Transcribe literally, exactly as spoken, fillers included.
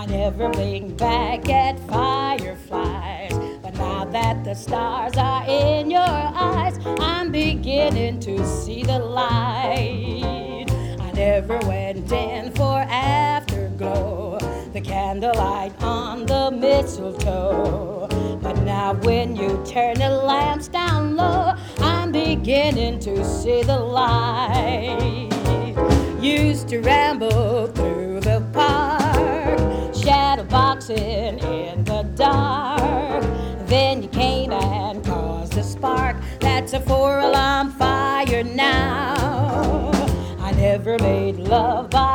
I never blinked back at fireflies, but now that the stars are in your eyes, I'm beginning to see the light. I never went in for afterglow, the candlelight on the mistletoe, but now when you turn the lamps down low, I'm beginning to see the light. Used to ramble through the park, shadow boxing in the dark. Then you came and caused a spark. That's a four-alarm fire now. I never made love by